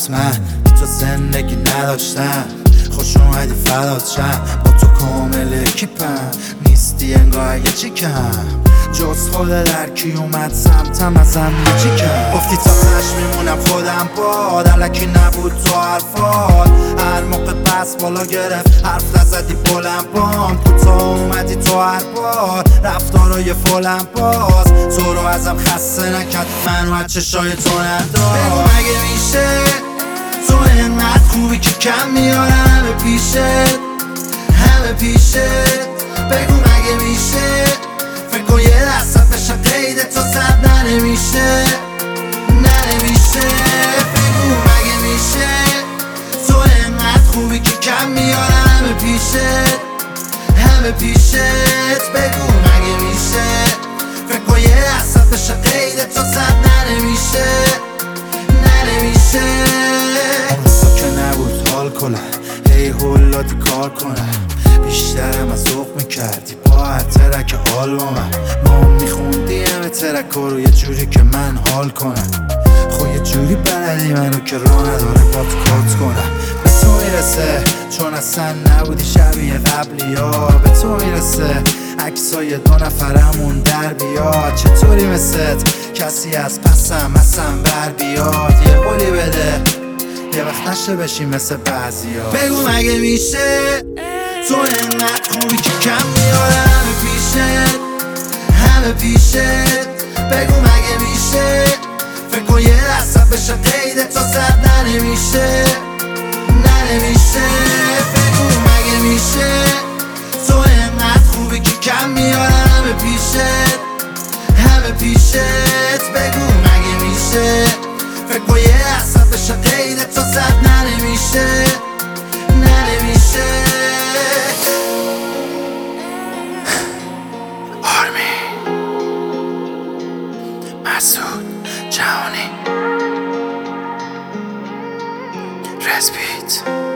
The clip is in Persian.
حتما تو زندگی نداشتم، خوش اومدی فدات شم، با تو کامل اکیپم، نیستی انگار یه چیکم، جز خود درکی اومد سمتم ازم یه چیکم. گفتی تا تش میمونم خودم باد، الکی نبود تو حرفات، هر موقع بس بالا گرفت حرف نزدی بلند بام، کوتاه اومدی تو هر بار رفتارای فولم باز، تو رو ازم خسته نکرد، منو از چشای تو ندار. بگو مگه میشه تو اینقدر خوبی که کم میارم همه پیشت، همه پیشت. بگو مگه میشه فکر کن یه دستت بشه قید تو صد نمیشه، نمیشه. بگو مگه میشه تو اینقدر خوبی که کم میارم همه پیشت، همه پیشت. بگو مگه میشه فکر کن یه دستت بشه قید تو صد نمیشه، نمیشه. اون که نبود حال کنم، هی هولادی کار کنم، بیشترم از ذوق میکردی با هر ترک حال با من، ما میخوندی همه ترک رو یه جوری که من حال کنم، خب یه جوری بلدی منو که راه نداره با تو کات کنم. به تو میرسه چون اصلا نبودی شبیه قبلی ها، به تو میرسه عکسای دو نفرمون در بیاد، چطوری مثل کسی از پسم بر بیاد، یه قولی بده یه وقت نشه بشی مثل بعضیا. بگو مگه میشه تو اینقدر خوبی که کم میارم همه پیشت، همه پیشت. بگو مگه میشه فکر کن یه دستت بشه قید تو صد نمیشه، نمیشه. بگو مگه میشه تو اینقدر خوبی که کم میارم همه پیشت، همه پیشت. بگو مگه میشه فکر کن یه دستت بشه قید تو صد نمیشه، نمیشه. مسعود جهانی رزبیت